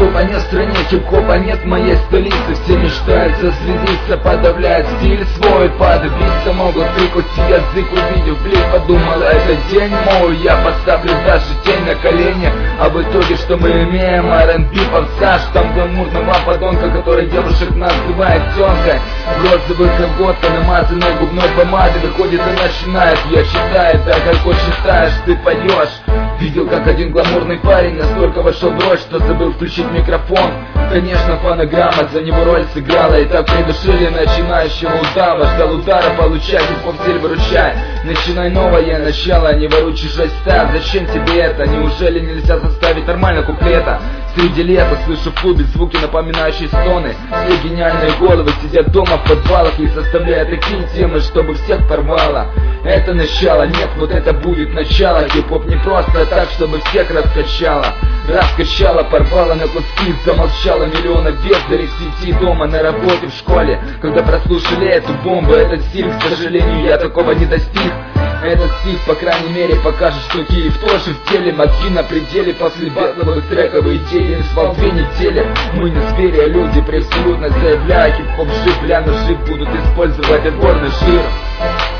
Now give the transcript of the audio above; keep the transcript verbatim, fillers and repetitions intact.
Хип-хопа нет в стране, хип-хопа нет в моей столице. Все мечтают зазвездиться, подавляют стиль свой, подавиться могут, прикусить язык, увидев блик. Подумал, это день мой, я поставлю даже тень на колени. А в итоге что мы имеем? ар энд би попса, штамм гламурного подонка, который девушек называет тёнкой. В розовых колготках, намазанной губной помадой, выходит и начинает. Я читаю, так как вот считаешь, ты поешь. Видел, как один гламурный парень настолько вошел в роль, что забыл включить микрофон. Конечно, фонограмма за него роль сыграла, и так придушили начинающего удава. Ждал удара, получай, хип-хоп стиль выручай. Начинай новое начало, не воруй чужой став. Зачем тебе это? Неужели нельзя составить нормально куплета? Среди лета слышу в клубе звуки, напоминающие стоны. Все гениальные головы сидят дома в подвалах и составляют такие темы, чтобы всех порвало. Это начало, нет, вот это будет начало. Хип-хоп не просто так, чтобы всех раскачало. Раскачало, порвало на куски, замолчало миллиона бед. Вдали в сети, дома, на работе, в школе. Когда прослушали эту бомбу, этот стиль, к сожалению, я такого не достиг. Этот стих, по крайней мере, покажет, что Киев тоже в теле. Мозги на пределе, после батловых треков и идеи свал две недели. Мы не звери, а люди, превсолютно заявляя, хип-хоп жив, ляну жив, будут использовать отборный жир.